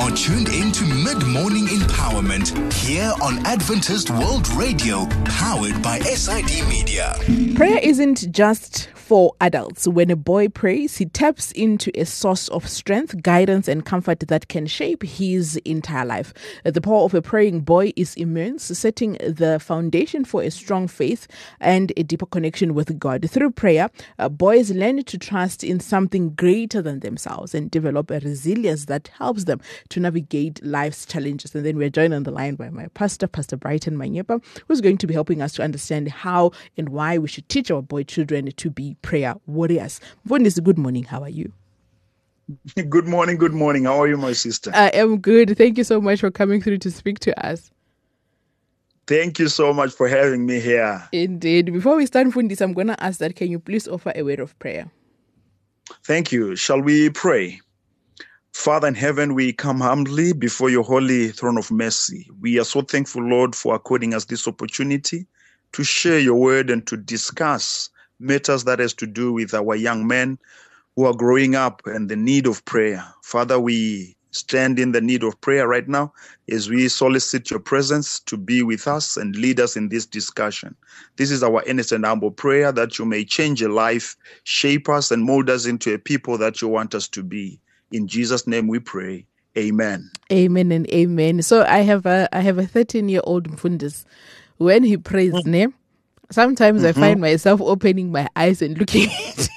are tuned in to Mid-Morning Empowerment here on Adventist World Radio, powered by SID Media. Prayer isn't just for adults. When a boy prays, he taps into a source of strength, guidance, and comfort that can shape his entire life. The power of a praying boy is immense, setting the foundation for a strong faith and a deeper connection with God. Through prayer, boys learn to trust in something greater than themselves and develop a resilience that helps them to navigate life's challenges. And then we're joined on the line by my pastor, Pastor Brighton Manyepa, who's going to be helping us to understand how and why we should teach our boy children to be prayer warriors. Mfundisi, good morning. How are you? Good morning. How are you, my sister? I am good. Thank you so much for coming through to speak to us. Thank you so much for having me here. Indeed. Before we start, Mfundisi, I'm going to ask that, can you please offer a word of prayer? Thank you. Shall we pray? Father in heaven, we come humbly before your holy throne of mercy. We are so thankful, Lord, for according us this opportunity to share your word and to discuss matters that has to do with our young men who are growing up and the need of prayer. Father, we stand in the need of prayer right now as we solicit your presence to be with us and lead us in this discussion. This is our earnest and humble prayer that you may change a life, shape us, and mold us into a people that you want us to be. In Jesus' name we pray. Amen. Amen and amen. So I have a 13-year-old Mfundisi. When he prays, sometimes I find myself opening my eyes and looking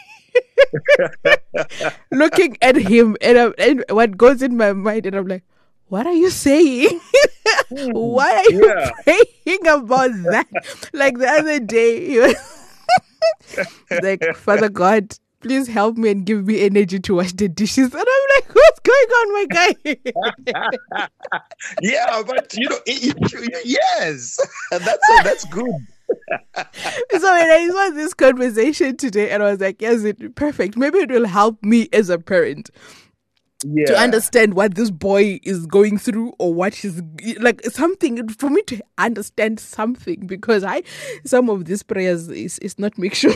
at him, and what goes in my mind, and I'm like, what are you saying? Why are you praying about that? Like the other day, he was like, Father God, please help me and give me energy to wash the dishes. And I'm like, what's going on, my guy? Yeah, but yes, that's good. So when I saw this conversation today, and I was like, yes, it's perfect. Maybe it will help me as a parent to understand what this boy is going through, or what he's like, something for me to understand something, because some of these prayers is not make sure.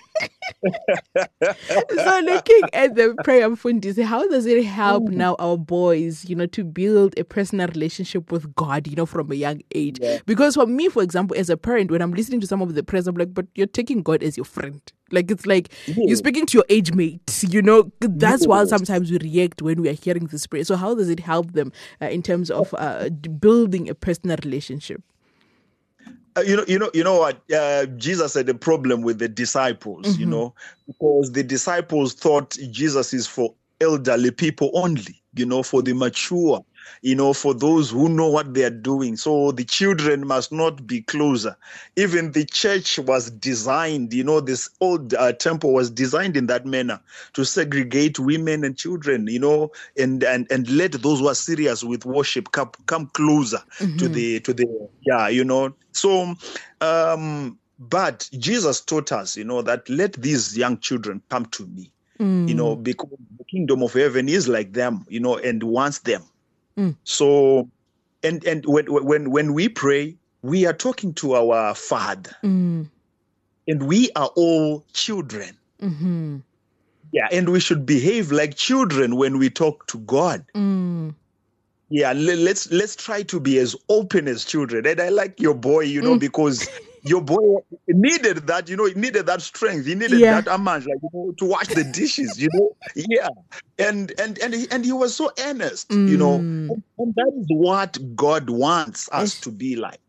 So looking at the prayer of Mfundisi, how does it help now our boys, to build a personal relationship with God, from a young age? Yeah. Because for me, for example, as a parent, when I'm listening to some of the prayers, I'm like, but you're taking God as your friend. Like, it's like you're speaking to your age mate, That's why sometimes we react when we are hearing this prayer. So how does it help them in terms of building a personal relationship? You know what? Jesus had a problem with the disciples, because the disciples thought Jesus is for elderly people only, for the mature, for those who know what they are doing. So the children must not be closer. Even the church was designed, this old temple was designed in that manner to segregate women and children, and let those who are serious with worship come closer to the. So, but Jesus taught us, that let these young children come to me, because the kingdom of heaven is like them, and wants them. So, and when we pray, we are talking to our Father, and we are all children. Yeah, and we should behave like children when we talk to God. Yeah, let's try to be as open as children. And I like your boy, because your boy needed that, needed that strength. He needed that amount, to wash the dishes, Yeah. And he was so earnest, And that is what God wants us to be like.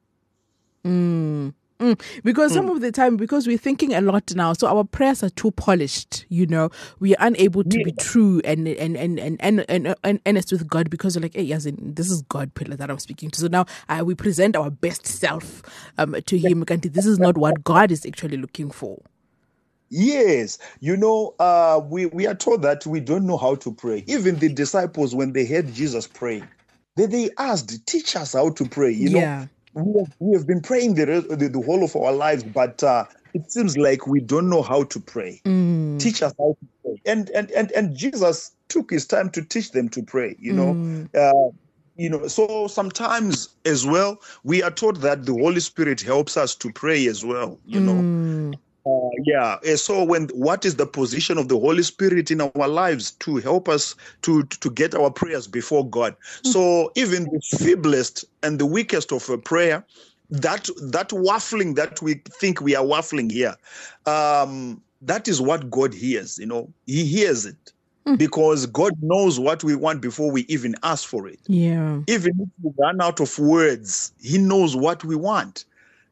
Because some of the time, because we're thinking a lot now, so our prayers are too polished, we are unable to be true and honest with God, because we're like, hey, this is God pillar that I'm speaking to. So now we present our best self to him. This is not what God is actually looking for. Yes. We are told that we don't know how to pray. Even the disciples, when they heard Jesus praying, they asked, teach us how to pray, know. We have been praying the whole of our lives, but it seems like we don't know how to pray. Teach us how to pray. And Jesus took his time to teach them to pray, So sometimes as well, we are taught that the Holy Spirit helps us to pray as well, So what is the position of the Holy Spirit in our lives to help us to get our prayers before God? So even the feeblest and the weakest of a prayer, that waffling that we think we are waffling here, that is what God hears. He hears it because God knows what we want before we even ask for it. Yeah. Even if we run out of words, He knows what we want.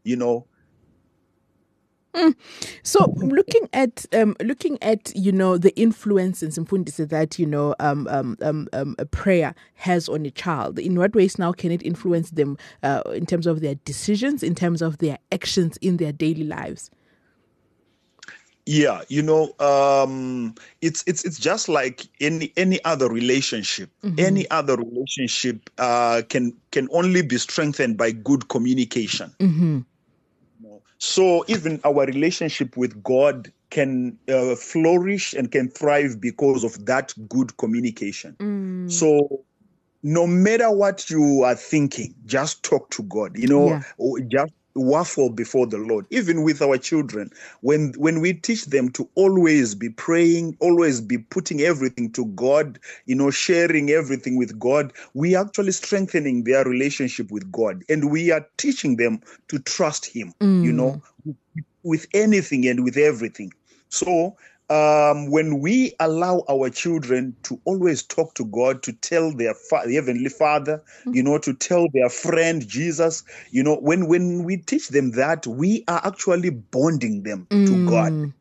So looking at the influences Mfundisi that a prayer has on a child, in what ways now can it influence them in terms of their decisions, in terms of their actions in their daily lives? Yeah, it's just like any other relationship. Mm-hmm. Any other relationship can only be strengthened by good communication. Mm-hmm. So even our relationship with God can flourish and can thrive because of that good communication. So no matter what you are thinking, just talk to God, just waffle before the Lord. Even with our children, when we teach them to always be praying, always be putting everything to God, sharing everything with God, we are actually strengthening their relationship with God, and we are teaching them to trust Him, with anything and with everything. So when we allow our children to always talk to God, to tell their Heavenly Father, to tell their friend Jesus, when we teach them that, we are actually bonding them to God.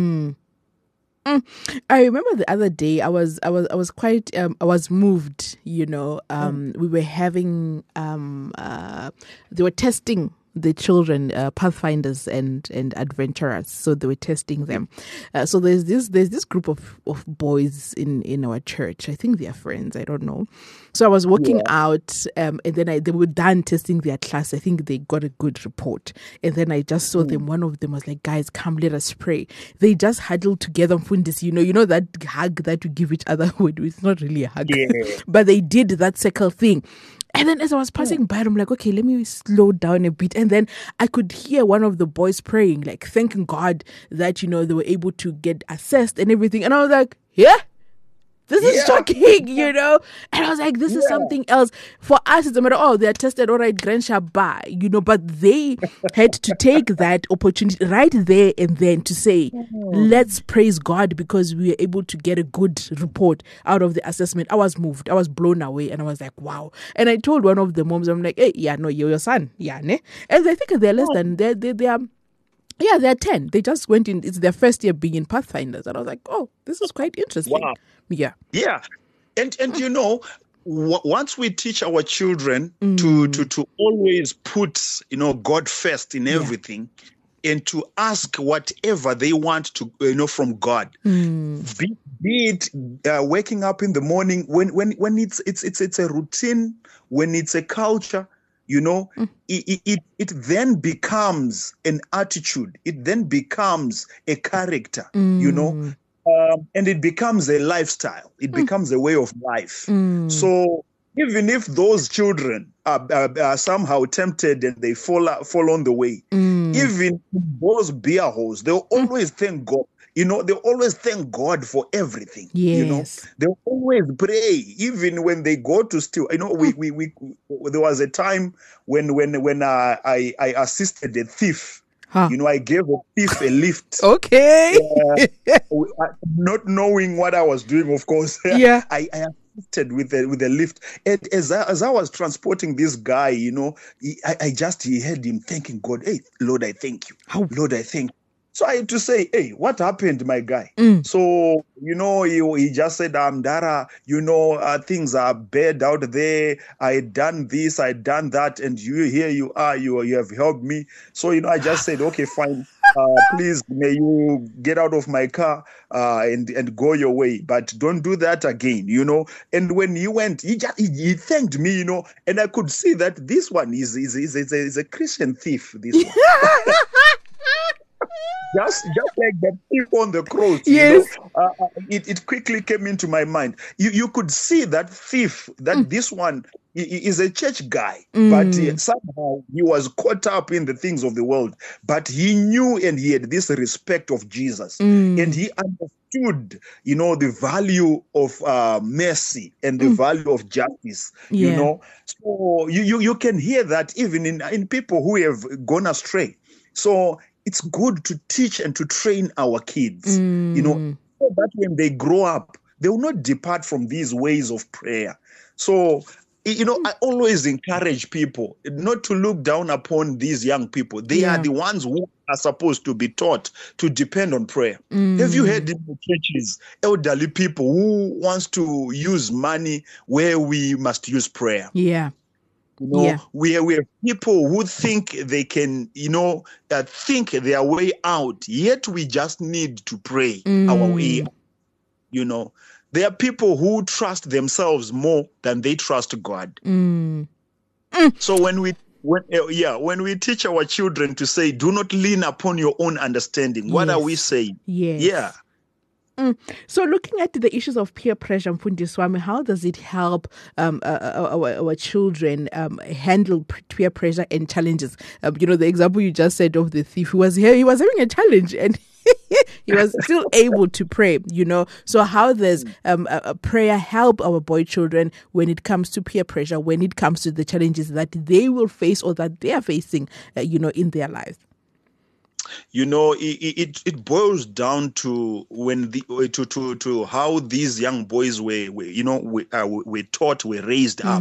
I remember the other day I was quite I was moved. We were having they were testing the children, pathfinders and adventurers. So they were testing them. So there's this group of boys in our church. I think they are friends. I don't know. So I was walking out, and then they were done testing their class. I think they got a good report. And then I just saw them. One of them was like, "Guys, come, let us pray." They just huddled together. Mfundisi, you know that hug that we give each other. It's not really a hug, but they did that circle thing. And then as I was passing by, I'm like, okay, let me slow down a bit. And then I could hear one of the boys praying, like thanking God that, they were able to get assessed and everything. And I was like, this is shocking, And I was like, this is something else. For us, it's a matter, they're tested, all right, Grandshaba, but they had to take that opportunity right there and then to say, let's praise God because we were able to get a good report out of the assessment. I was moved. I was blown away. And I was like, wow. And I told one of the moms, I'm like, hey, you're your son. Yeah, ne? And I think they're less than, they're 10. They just went in. It's their first year being in Pathfinders. And I was like, oh, this is quite interesting. Wow. Yeah. Yeah. And once we teach our children to always put, God first in everything, and to ask whatever they want to, from God, be it waking up in the morning when it's a routine, when it's a culture, it then becomes an attitude. It then becomes a character, and it becomes a lifestyle. It becomes a way of life. So even if those children are somehow tempted and they fall on the way, even those beer holes, they'll always thank God. They always thank God for everything. Yes. They'll always pray, even when they go to steal. We there was a time when I assisted a thief. I gave a thief a lift. Okay. Not knowing what I was doing, of course. Yeah. I assisted with the lift. And as I was transporting this guy, he heard him thanking God. Hey, Lord, I thank you. How? Lord, I thank you. So I had to say, hey, what happened, my guy? So, he just said, Dara, things are bad out there. I had done this, I had done that. And here you are, you have helped me. So, I just said, okay, fine. Please, may you get out of my car and go your way. But don't do that again, And when he went, he thanked me, and I could see that this one is a Christian thief, this one. just like the thief on the cross, Yes. it quickly came into my mind. You could see that thief, that this one is a church guy, but somehow he was caught up in the things of the world. But he knew and he had this respect of Jesus, and he understood, the value of mercy and the value of justice. So you can hear that even in people who have gone astray. So it's good to teach and to train our kids, so that when they grow up, they will not depart from these ways of prayer. So, I always encourage people not to look down upon these young people. They are the ones who are supposed to be taught to depend on prayer. Have you heard in the churches, elderly people who wants to use money where we must use prayer? Yeah. We have people who think they can, think their way out, yet we just need to pray our way out. There are people who trust themselves more than they trust God. So when we teach our children to say, do not lean upon your own understanding, what are we saying? Yes. Yeah. So looking at the issues of peer pressure, Mfundiswami, how does it help our children handle peer pressure and challenges? The example you just said of the thief, he was having a challenge and he was still able to pray, So how does prayer help our boy children when it comes to peer pressure, when it comes to the challenges that they will face or that they are facing, in their lives? It boils down to to how these young boys were taught, were raised up.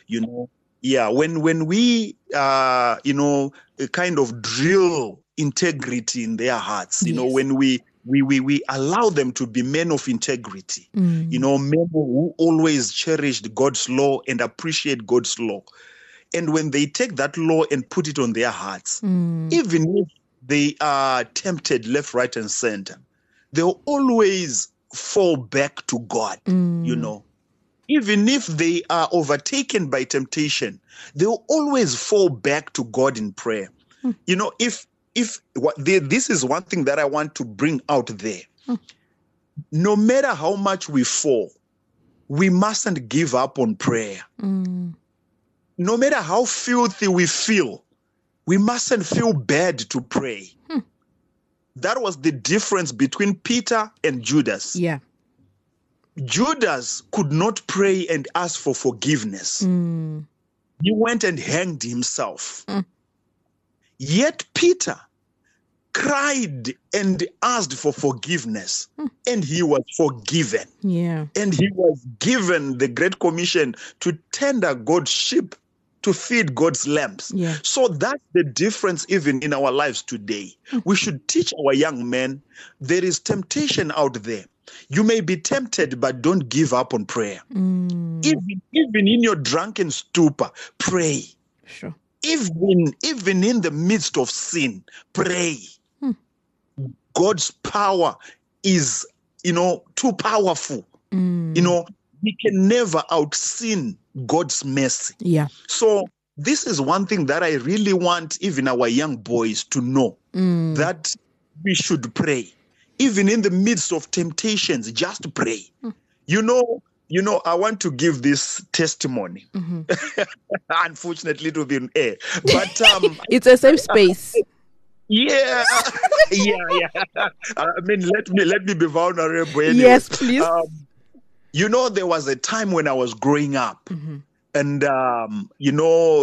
When we kind of drill integrity in their hearts, when we allow them to be men of integrity, men who always cherished God's law and appreciate God's law, and when they take that law and put it on their hearts, even if they are tempted left, right, and center, they'll always fall back to God, Even if they are overtaken by temptation, they'll always fall back to God in prayer. This is one thing that I want to bring out there. No matter how much we fall, we mustn't give up on prayer. No matter how filthy we feel, we mustn't feel bad to pray. That was the difference between Peter and Judas. Yeah. Judas could not pray and ask for forgiveness. He went and hanged himself. Yet Peter cried and asked for forgiveness, and he was forgiven. Yeah. And he was given the Great Commission to tender God's sheep, to feed God's lambs. Yeah. So that's the difference even in our lives today. We should teach our young men there is temptation out there. You may be tempted, but don't give up on prayer. Even in your drunken stupor, pray. Sure. Even in the midst of sin, pray. God's power is, too powerful. We can never out-sin God's mercy. Yeah. So this is one thing that I really want even our young boys to know, that we should pray. Even in the midst of temptations, just pray. I want to give this testimony. Unfortunately, it will be in air. But it's a safe space. Yeah. I mean, let me be vulnerable anyway. Yes, please. There was a time when I was growing up, and you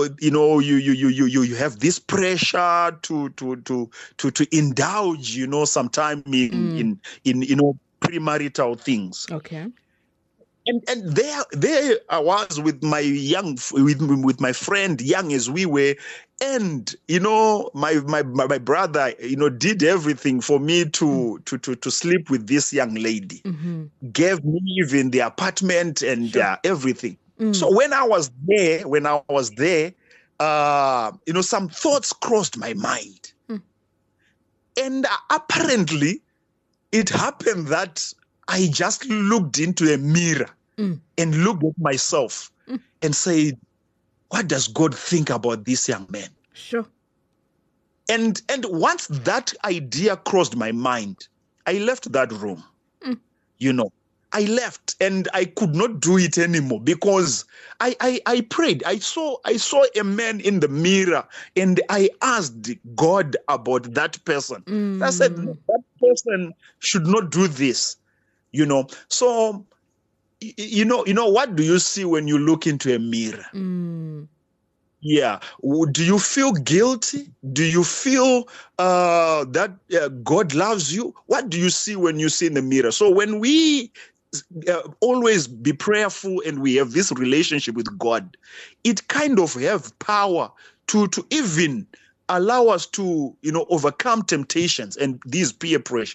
have this pressure to indulge, sometime in premarital things. Okay. And there I was with with my friend, young as we were, and my brother did everything for me to sleep with this young lady, gave me even the apartment and everything. So when I was there, some thoughts crossed my mind, and apparently it happened that I just looked into a mirror and looked at myself and said, what does God think about this young man? Sure. And once that idea crossed my mind, I left that room. I left and I could not do it anymore because I prayed. I saw a man in the mirror and I asked God about that person. I said, no, that person should not do this, So, what do you see when you look into a mirror? Yeah. Do you feel guilty? Do you feel that God loves you? What do you see when you see in the mirror? So when we always be prayerful and we have this relationship with God, it kind of have power to even allow us to, overcome temptations and these peer pressure.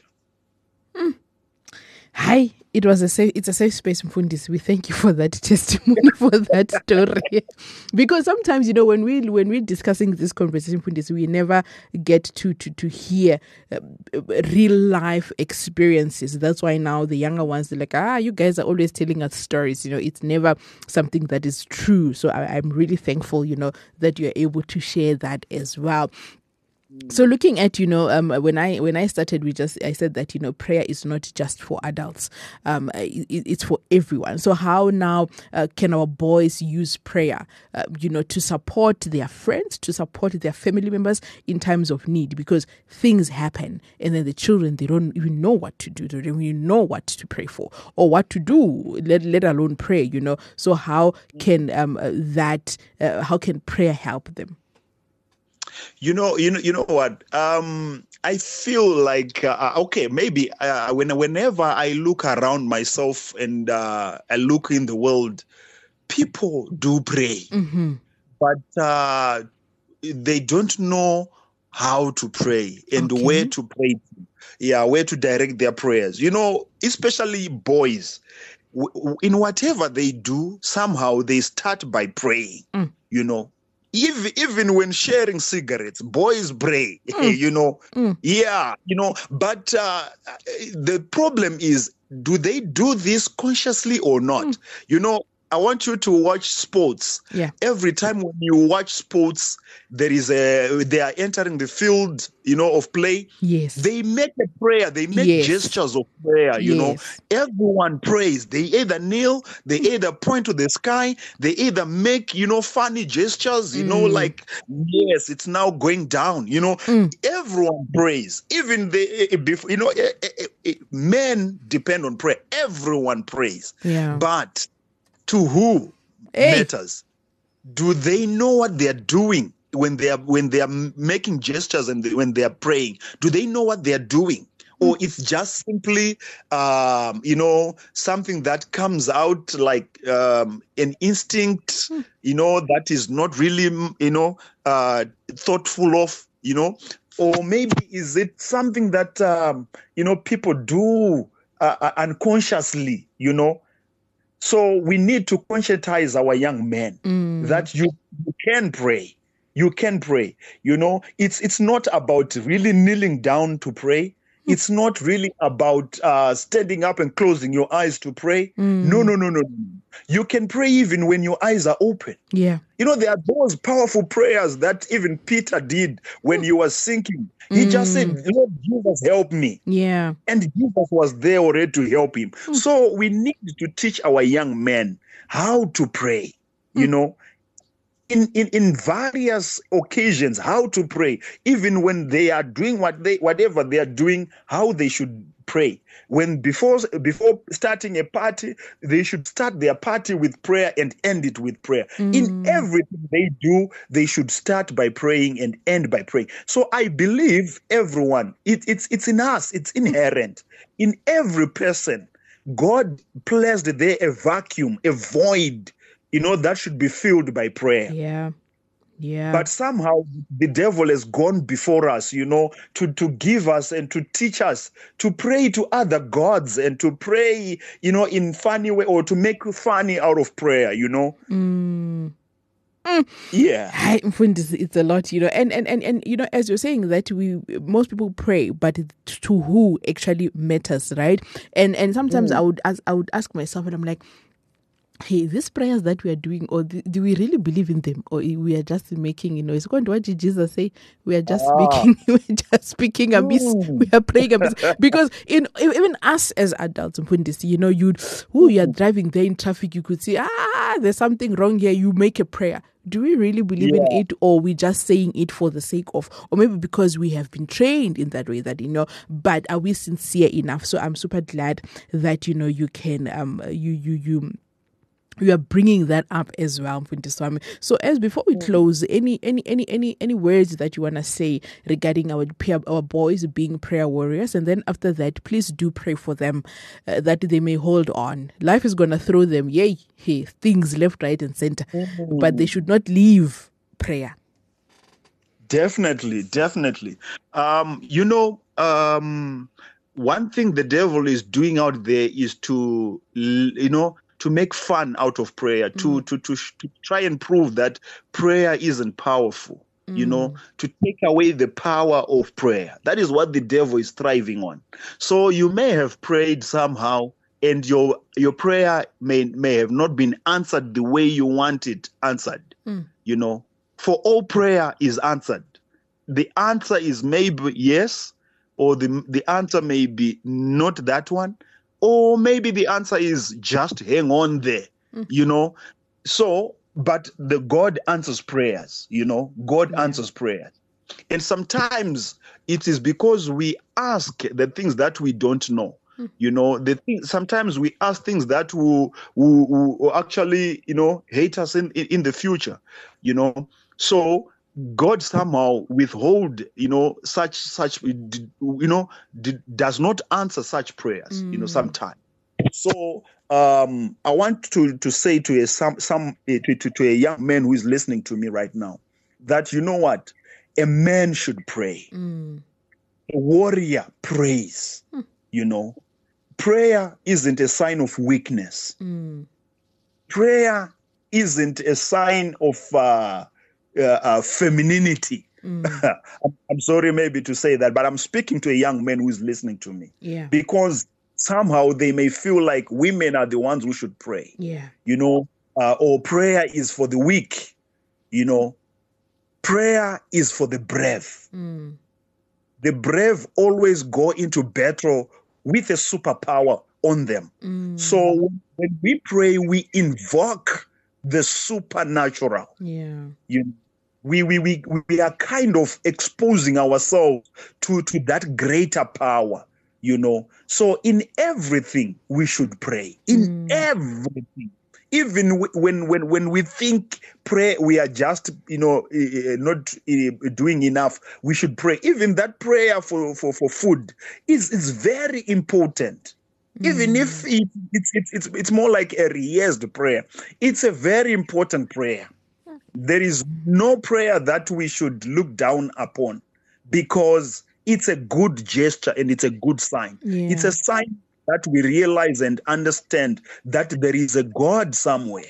Hi, it's a safe space, Mfundisi. We thank you for that testimony, for that story. Because sometimes, when we're discussing this conversation, Mfundisi, we never get to hear real life experiences. That's why now the younger ones, they're like, you guys are always telling us stories. It's never something that is true. So I'm really thankful, that you're able to share that as well. So looking at, when I started, I said that, prayer is not just for adults. It's for everyone. So how now can our boys use prayer, to support their friends, to support their family members in times of need? Because things happen and then the children, they don't even know what to do. They don't even know what to pray for or what to do, let alone pray, So how can how can prayer help them? You know what? I feel like maybe whenever I look around myself and I look in the world, people do pray, but they don't know how to pray and where to pray. Where to direct their prayers. Especially boys, in whatever they do, somehow they start by praying. Even when sharing cigarettes, boys pray, but the problem is, do they do this consciously or not? I want you to watch sports. Yeah. Every time when you watch sports, they are entering the field, of play. Yes. They make a prayer. They make gestures of prayer. Everyone prays. They either kneel, they either point to the sky, they either make, funny gestures. Like, yes, it's now going down. Everyone prays. Even men depend on prayer. Everyone prays. Yeah. But to who matters? Do they know what they are doing when they are making gestures and when they are praying? Do they know what they are doing? Or it's just simply, something that comes out like an instinct, that is not really, thoughtful of, or maybe is it something that, people do unconsciously, So we need to conscientize our young men that you can pray. You can pray. It's not about really kneeling down to pray. It's not really about standing up and closing your eyes to pray. No. You can pray even when your eyes are open. Yeah. There are those powerful prayers that even Peter did when he was sinking. He just said, Lord Jesus, help me. Yeah. And Jesus was there already to help him. So we need to teach our young men how to pray, in various occasions, how to pray, even when they are doing whatever they are doing, how they should pray. When before starting a party, they should start their party with prayer and end it with prayer. In everything they do, they should start by praying and end by praying. So I believe everyone, it's in us, it's inherent. In every person, God placed there a vacuum, a void, that should be filled by prayer. Yeah. Yeah. But somehow the devil has gone before us, to give us and to teach us to pray to other gods and to pray, in funny way, or to make funny out of prayer, Yeah. It's a lot, and as you're saying that most people pray, but to who actually matters, right? And sometimes I would ask myself, and I'm like, hey, these prayers that we are doing, or do we really believe in them, or we are just making noise? What did Jesus say? We are just making, we're just speaking a miss. We are praying a miss because even us as adults, you are driving there in traffic, you could see there's something wrong here. You make a prayer. Do we really believe in it, or we just saying it for the sake of, or maybe because we have been trained in that way that, but are we sincere enough? So I'm super glad that, you can, you are bringing that up as well, Mfundisi. So as before we close, any words that you want to say regarding our boys being prayer warriors, and then after that, please do pray for them that they may hold on. Life is going to throw them, things left, right, and center, but they should not leave prayer. Definitely. One thing the devil is doing out there is to make fun out of prayer, to try and prove that prayer isn't powerful, to take away the power of prayer. That is what the devil is thriving on. So you may have prayed somehow, and your prayer may have not been answered the way you want it answered. For all prayer is answered. The answer is maybe yes, or the answer may be not that one. Or maybe the answer is just hang on there, So, but the God answers prayers, God answers prayers. And sometimes it is because we ask the things that we don't know. Sometimes we ask things that will actually, hate us in the future, So God somehow withhold, such, does not answer such prayers, sometimes. So I want to say to a young man who is listening to me right now that, what, a man should pray. A warrior prays, Prayer isn't a sign of weakness. Prayer isn't a sign of femininity. I'm sorry maybe to say that, but I'm speaking to a young man who is listening to me. Because somehow they may feel like women are the ones who should pray. Or prayer is for the weak. Prayer is for the brave. The brave always go into battle with a superpower on them. So when we pray, we invoke the supernatural. We are kind of exposing ourselves to that greater power, So in everything we should pray. In everything. Even when we think pray, we are just, not doing enough, we should pray. Even that prayer for food is very important. Even if it's more like a rehearsed prayer, it's a very important prayer. There is no prayer that we should look down upon, because it's a good gesture and it's a good sign. It's a sign that we realize and understand that there is a God somewhere.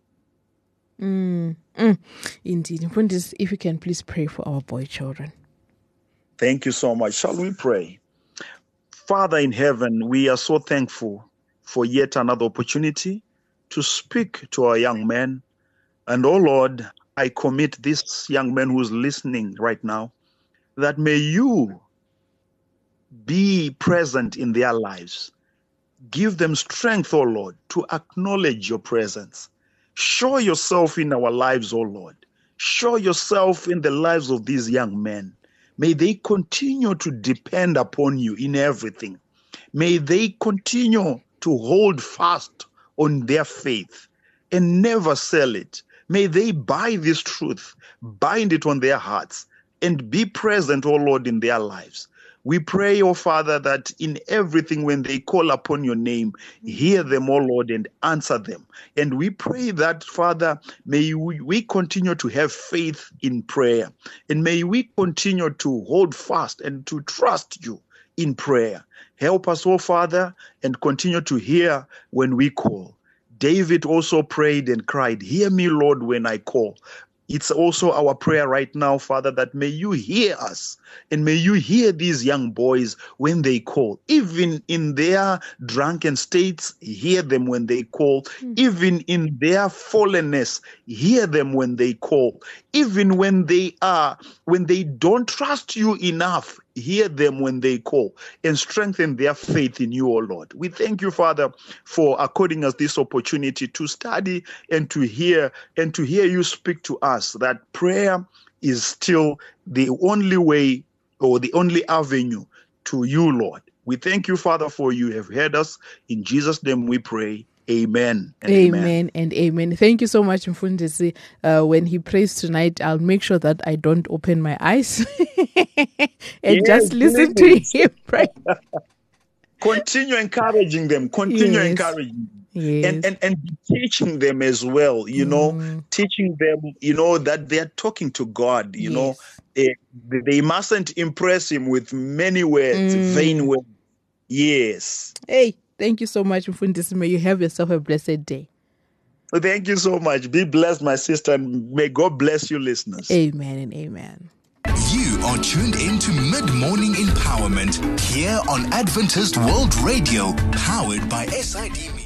Indeed. If you can please pray for our boy children. Thank you so much. Shall we pray? Father in heaven, we are so thankful for yet another opportunity to speak to our young men. And oh Lord, I commit this young man who's listening right now, that may you be present in their lives. Give them strength, oh Lord, to acknowledge your presence. Show yourself in our lives, oh Lord. Show yourself in the lives of these young men. May they continue to depend upon you in everything. May they continue to hold fast on their faith and never sell it. May they buy this truth, bind it on their hearts, and be present, oh Lord, in their lives. We pray, oh Father, that in everything when they call upon your name, hear them, oh Lord, and answer them. And we pray that, Father, may we continue to have faith in prayer. And may we continue to hold fast and to trust you in prayer. Help us, oh Father, and continue to hear when we call. David also prayed and cried, "Hear me, Lord, when I call." It's also our prayer right now, Father, that may you hear us and may you hear these young boys when they call. Even in their drunken states, hear them when they call. Even in their fallenness, hear them when they call. Even when they don't trust you enough, hear them when they call, and strengthen their faith in you, O Lord. We thank you, Father, for according us this opportunity to study and to hear you speak to us, that prayer is still the only way or the only avenue to you, Lord. We thank you, Father, for you have heard us. In Jesus' name we pray. Amen. And amen and amen. Thank you so much, Mfundisi. When he prays tonight, I'll make sure that I don't open my eyes and just listen to him pray. Continue encouraging them. Continue encouraging them. Yes. And teaching them as well, teaching them, that they are talking to God, know. They mustn't impress him with many words, vain words. Yes. Hey, thank you so much, Mfundisi. May you have yourself a blessed day. Thank you so much. Be blessed, my sister, and may God bless you, listeners. Amen and amen. You are tuned into Mid-Morning Empowerment here on Adventist World Radio, powered by SID Media.